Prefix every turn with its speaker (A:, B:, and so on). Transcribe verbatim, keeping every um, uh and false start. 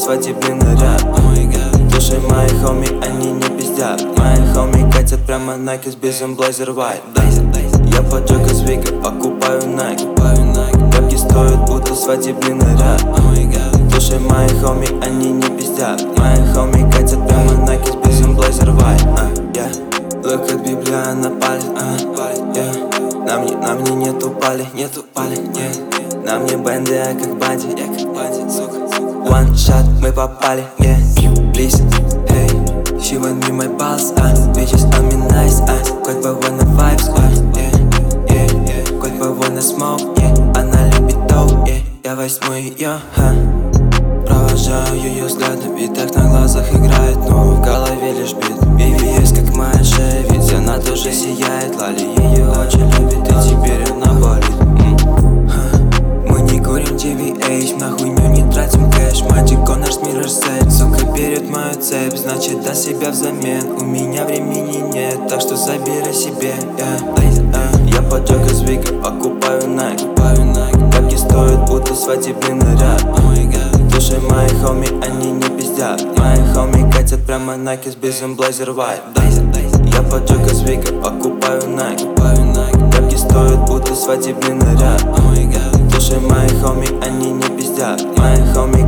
A: свадебный наряд. Слушай, мои хоми, они не пиздят. Мои хоми катят прямо Nike с бизом Blazer White. Я поджег из Вига, покупаю Nike. Тапки стоят, будто свадебный наряд. Слушай, мои хоми, они не пиздят. Мои хоми катят прямо Nike с бизом Blazer White. uh, yeah. Look at Библия на палец. uh, yeah. На мне, на мне нету пали, нету пали, нет. На мне бенды, я как банди, я как банди, сука. One shot, мы попали, yeah. Please, hey. She want me my balls, ah. Bitches on me nice, ah. Quite but wanna vibes, ah. Yeah, yeah, yeah. Quite but wanna smoke, yeah. Она любит доп, yeah. Я возьму ее, ха. Провожаю ее взглядом, и так на глазах играет, но в голове лишь бит. Биби есть как моя шея, ведь она тоже сияет. Лали ее очень любит, и теперь она болит. Мы не курим ди ви эйч, на хуйню не тратим кэш. Magic on nаш mirror set, сука берет мою цепь, значит даст себя взамен. У меня времени нет, так что забери себе, yeah. uh, Я поджег из Вига, покупаю Nike. Тапки стоят, будто свадебный наряд. Слушай, мои хоми, они не пиздят. Мои хоми катят прямо Nike с бизом Blazer White. Я поджег из Вига, покупаю Nike. Тапки стоят, будто свадебный наряд. Слушай, мои хоми, они не пиздят. Мои хоми